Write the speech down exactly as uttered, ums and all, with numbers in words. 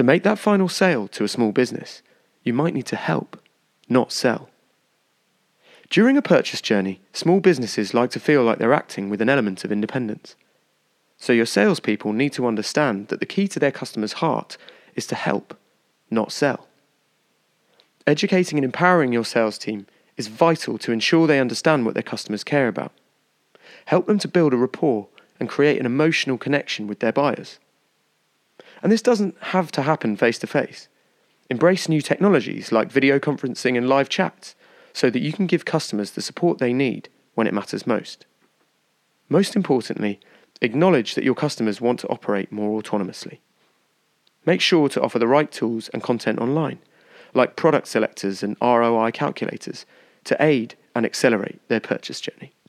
To make that final sale to a small business, you might need to help, not sell. During a purchase journey, small businesses like to feel like they're acting with an element of independence. So your salespeople need to understand that the key to their customer's heart is to help, not sell. Educating and empowering your sales team is vital to ensure they understand what their customers care about. Help them to build a rapport and create an emotional connection with their buyers. And this doesn't have to happen face-to-face. Embrace new technologies like video conferencing and live chats so that you can give customers the support they need when it matters most. Most importantly, acknowledge that your customers want to operate more autonomously. Make sure to offer the right tools and content online, like product selectors and R O I calculators, to aid and accelerate their purchase journey.